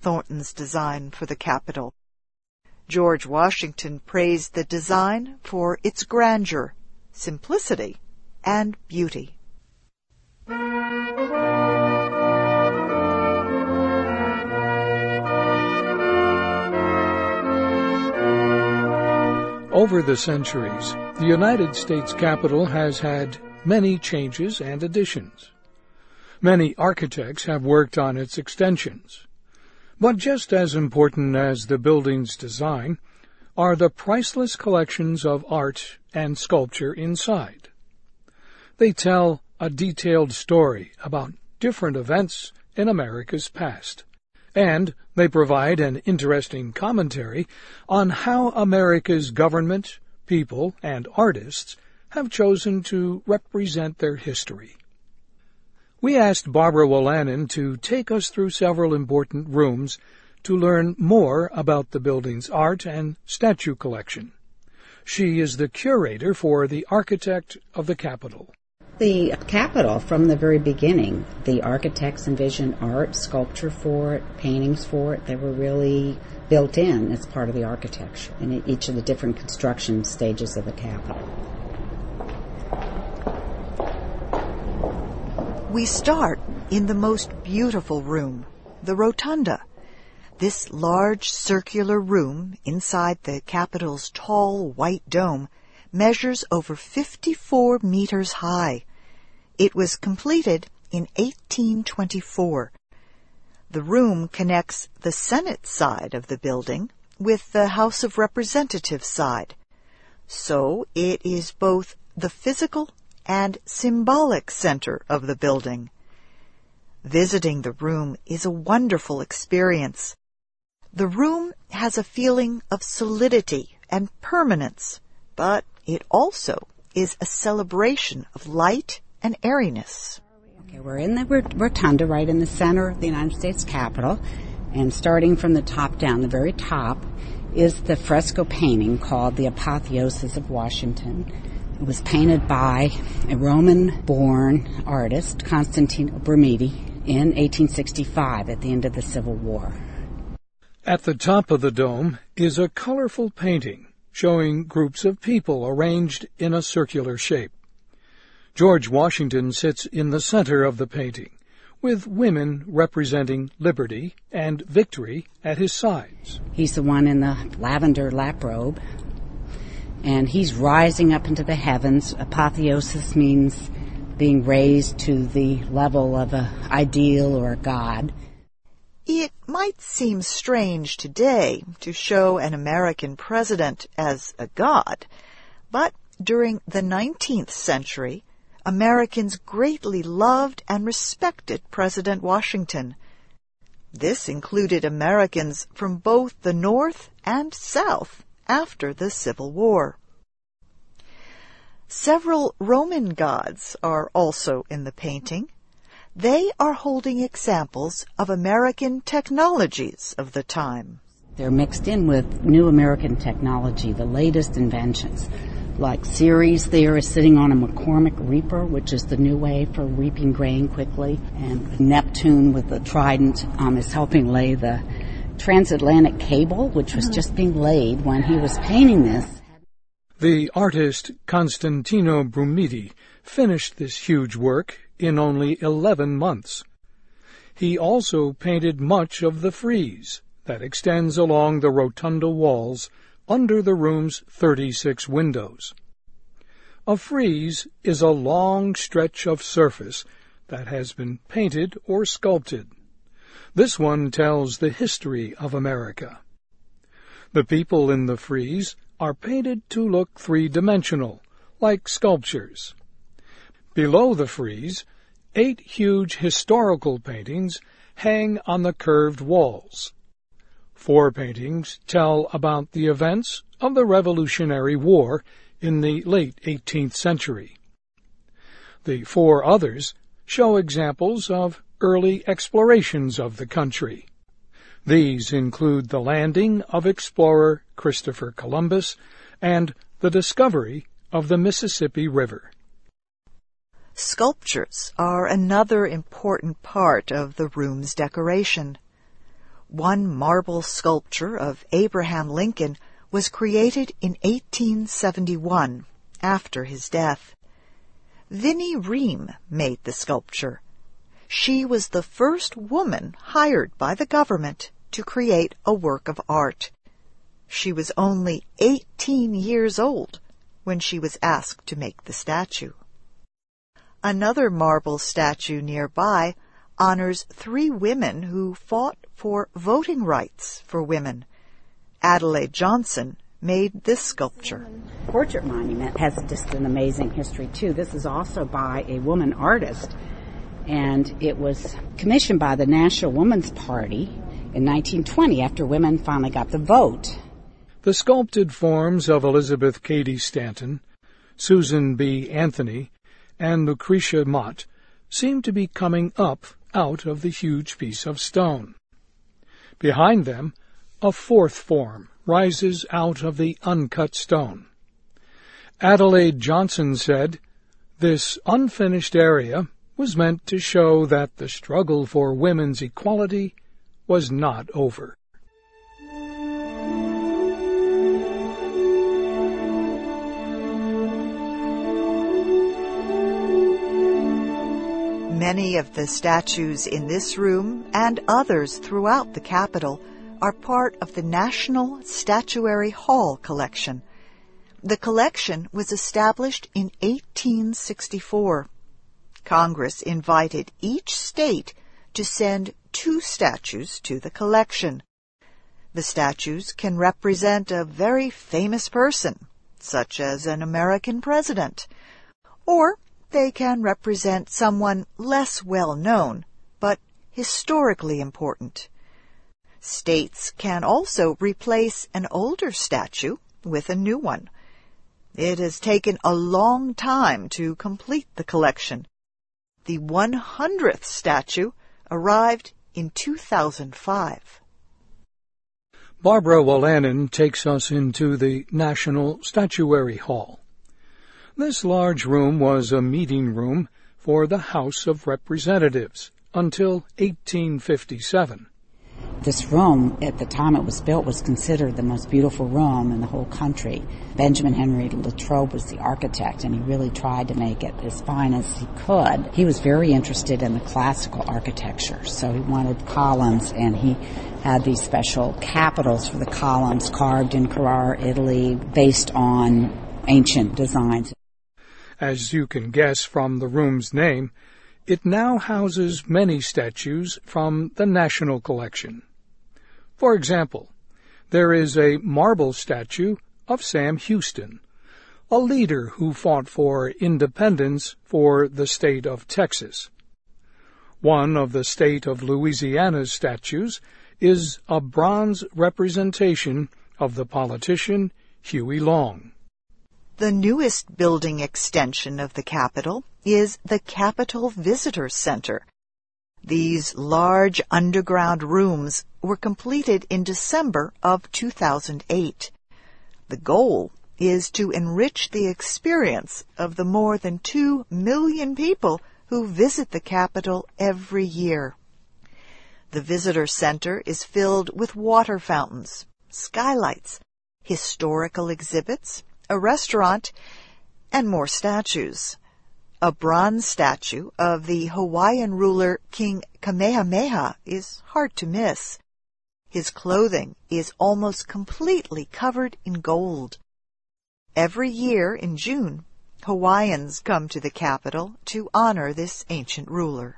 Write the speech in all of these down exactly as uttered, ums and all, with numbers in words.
Thornton's design for the Capitol. George Washington praised the design for its grandeur, simplicity, and beauty. Over the centuries, the United States Capitol has had many changes and additions. Many architects have worked on its extensions. But just as important as the building's design are the priceless collections of art and sculpture inside. They tell a detailed story about different events in America's past, and they provide an interesting commentary on how America's government, people, and artists have chosen to represent their history. We asked Barbara Wolanin to take us through several important rooms to learn more about the building's art and statue collection. She is the curator for the Architect of the Capitol. The Capitol, from the very beginning, the architects envisioned art, sculpture for it, paintings for it. They were really built in as part of the architecture in each of the different construction stages of the Capitol. We start in the most beautiful room, the Rotunda. This large circular room inside the Capitol's tall white dome measures over fifty-four meters high. It was completed in eighteen twenty-four. The room connects the Senate side of the building with the House of Representatives side. So it is both the physical and symbolic center of the building. Visiting the room is a wonderful experience. The room has a feeling of solidity and permanence, but it also is a celebration of light and airiness. Okay, we're in the rotunda right in the center of the United States Capitol, and starting from the top down, the very top, is the fresco painting called The Apotheosis of Washington. It was painted by a Roman-born artist, Constantino Brumidi, in eighteen sixty-five at the end of the Civil War. At the top of the dome is a colorful painting showing groups of people arranged in a circular shape. George Washington sits in the center of the painting, with women representing liberty and victory at his sides. He's the one in the lavender lap robe, and he's rising up into the heavens. Apotheosis means being raised to the level of an ideal or a god. It might seem strange today to show an American president as a god, but during the nineteenth century, Americans greatly loved and respected President Washington. This included Americans from both the North and South after the Civil War. Several Roman gods are also in the painting. They are holding examples of American technologies of the time. They're mixed in with new American technology, the latest inventions. Like Ceres there is sitting on a McCormick reaper, which is the new way for reaping grain quickly. And Neptune with the trident um, is helping lay the transatlantic cable, which was just being laid when he was painting this. The artist Constantino Brumidi finished this huge work in only eleven months. He also painted much of the frieze that extends along the rotunda walls under the room's thirty-six windows. A frieze is a long stretch of surface that has been painted or sculpted. This one tells the history of America. The people in the frieze are painted to look three-dimensional, like sculptures. Below the frieze, eight huge historical paintings hang on the curved walls. Four paintings tell about the events of the Revolutionary War in the late eighteenth century. The four others show examples of early explorations of the country. These include the landing of explorer Christopher Columbus and the discovery of the Mississippi River. Sculptures are another important part of the room's decoration. One marble sculpture of Abraham Lincoln was created in eighteen seventy-one, after his death. Vinnie Ream made the sculpture. She was the first woman hired by the government to create a work of art. She was only eighteen years old when she was asked to make the statue. Another marble statue nearby honors three women who fought for voting rights for women. Adelaide Johnson made this sculpture. Portrait monument has just an amazing history, too. This is also by a woman artist, and it was commissioned by the National Woman's Party in nineteen twenty after women finally got the vote. The sculpted forms of Elizabeth Cady Stanton, Susan B. Anthony, and Lucretia Mott seem to be coming up out of the huge piece of stone. Behind them, a fourth form rises out of the uncut stone. Adelaide Johnson said, "This unfinished area was meant to show that the struggle for women's equality was not over." Many of the statues in this room and others throughout the Capitol are part of the National Statuary Hall collection. The collection was established in eighteen sixty-four. Congress invited each state to send two statues to the collection. The statues can represent a very famous person, such as an American president, or they can represent someone less well known, but historically important. States can also replace an older statue with a new one. It has taken a long time to complete the collection. The one hundredth statue arrived in two thousand five. Barbara Wolanin takes us into the National Statuary Hall. This large room was a meeting room for the House of Representatives until eighteen fifty-seven. This room, at the time it was built, was considered the most beautiful room in the whole country. Benjamin Henry Latrobe was the architect, and he really tried to make it as fine as he could. He was very interested in the classical architecture, so he wanted columns, and he had these special capitals for the columns carved in Carrara, Italy, based on ancient designs. As you can guess from the room's name, it now houses many statues from the National Collection. For example, there is a marble statue of Sam Houston, a leader who fought for independence for the state of Texas. One of the state of Louisiana's statues is a bronze representation of the politician Huey Long. The newest building extension of the Capitol is the Capitol Visitor Center. These large underground rooms were completed in December of two thousand eight. The goal is to enrich the experience of the more than two million people who visit the Capitol every year. The Visitor Center is filled with water fountains, skylights, historical exhibits, a restaurant, and more statues. A bronze statue of the Hawaiian ruler King Kamehameha is hard to miss. His clothing is almost completely covered in gold. Every year in June, Hawaiians come to the Capitol to honor this ancient ruler.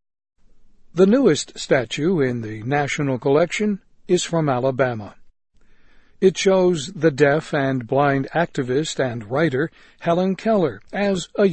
The newest statue in the National Collection is from Alabama. It shows the deaf and blind activist and writer Helen Keller as a